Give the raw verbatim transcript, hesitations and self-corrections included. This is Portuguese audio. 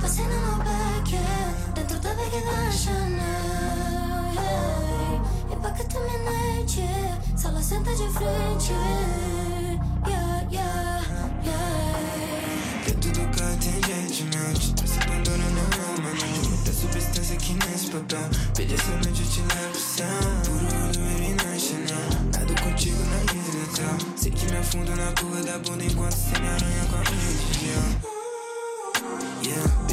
Você no meu back, yeah. Dentro da bag da Chanel, yeah. Impacta minha noite, se ela senta de frente, yeah, yeah, yeah. Dentro do carro tem gente, mente. Tá se abandonando não, mano. Muita substância aqui nesse papel. Pede essa noite, eu te levo céu. Puro ouro, baby, na Chanel. Nado contigo na isla do hotel. Sei que me afundo na curva da bunda enquanto cê me arranha com a unha de gel. Yeah.